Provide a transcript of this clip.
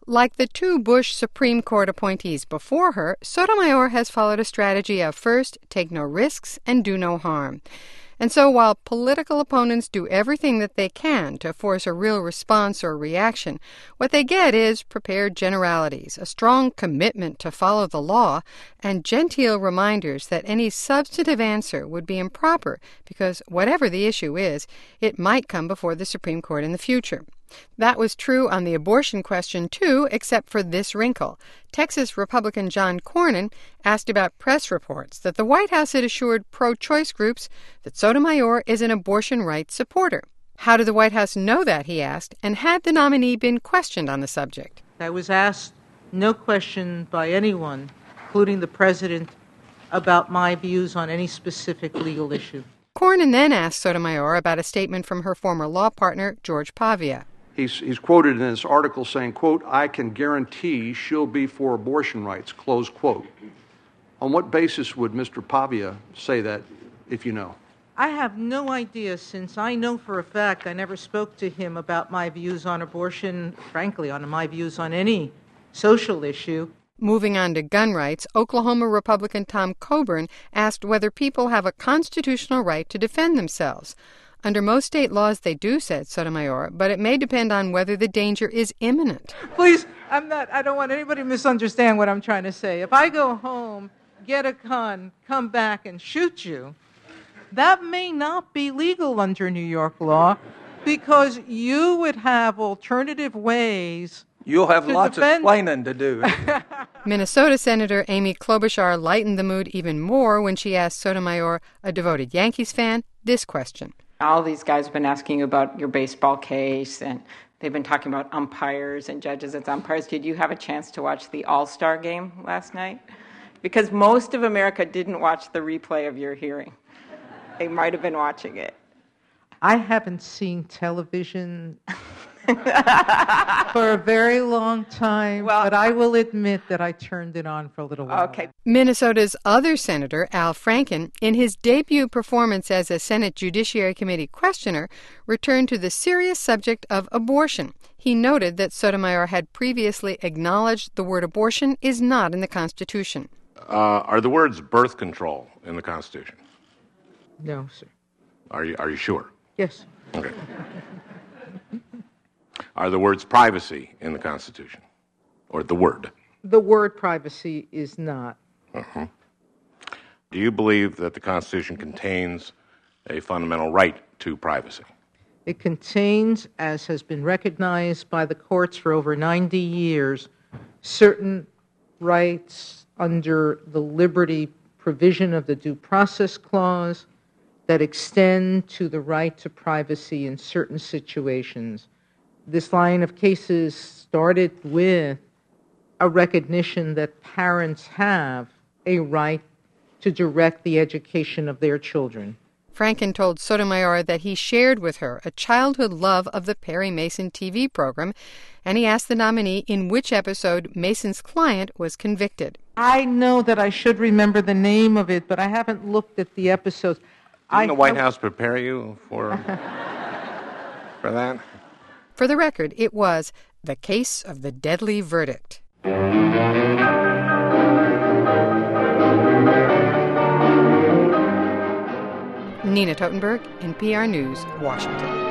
Like the two Bush Supreme Court appointees before her, Sotomayor has followed a strategy of first, take no risks and do no harm. And so while political opponents do everything that they can to force a real response or reaction, what they get is prepared generalities, a strong commitment to follow the law, and genteel reminders that any substantive answer would be improper because whatever the issue is, it might come before the Supreme Court in the future. That was true on the abortion question, too, except for this wrinkle. Texas Republican John Cornyn asked about press reports that the White House had assured pro-choice groups that Sotomayor is an abortion rights supporter. How did the White House know that, he asked, and had the nominee been questioned on the subject? I was asked no question by anyone, including the president, about my views on any specific legal issue. Cornyn then asked Sotomayor about a statement from her former law partner, George Pavia. He's quoted in this article saying, quote, "I can guarantee she'll be for abortion rights," close quote. On what basis would Mr. Pavia say that, if you know? I have no idea, since I know for a fact I never spoke to him about my views on abortion, frankly, on my views on any social issue. Moving on to gun rights, Oklahoma Republican Tom Coburn asked whether people have a constitutional right to defend themselves. Under most state laws, they do, said Sotomayor, but it may depend on whether the danger is imminent. Please, I don't want anybody to misunderstand what I'm trying to say. If I go home, get a gun, come back and shoot you, that may not be legal under New York law because you would have alternative ways. You'll have lots of explaining to do. Minnesota Senator Amy Klobuchar lightened the mood even more when she asked Sotomayor, a devoted Yankees fan, this question. All these guys have been asking you about your baseball case, and they've been talking about umpires and judges as umpires. Did you have a chance to watch the All-Star game last night? Because most of America didn't watch the replay of your hearing. They might have been watching it. I haven't seen television for a very long time, but I will admit that I turned it on for a little while. Okay. Minnesota's other senator, Al Franken, in his debut performance as a Senate Judiciary Committee questioner, returned to the serious subject of abortion. He noted that Sotomayor had previously acknowledged the word abortion is not in the Constitution. Are the words birth control in the Constitution? No, sir. Are you sure? Yes. Okay. Are the words privacy in the Constitution? Or the word? The word privacy is not. Uh-huh. Do you believe that the Constitution contains a fundamental right to privacy? It contains, as has been recognized by the courts for over 90 years, certain rights under the liberty provision of the Due Process Clause that extend to the right to privacy in certain situations. This line of cases started with a recognition that parents have a right to direct the education of their children. Franken told Sotomayor that he shared with her a childhood love of the Perry Mason TV program, and he asked the nominee in which episode Mason's client was convicted. I know that I should remember the name of it, but I haven't looked at the episodes. Didn't the White House prepare you for that? For the record, it was The Case of the Deadly Verdict. Nina Totenberg, NPR News, Washington.